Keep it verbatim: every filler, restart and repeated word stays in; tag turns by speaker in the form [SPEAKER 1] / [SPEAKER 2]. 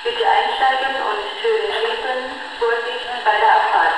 [SPEAKER 1] Bitte einsteigen und Türen schließen. Vorsicht bei der Abfahrt.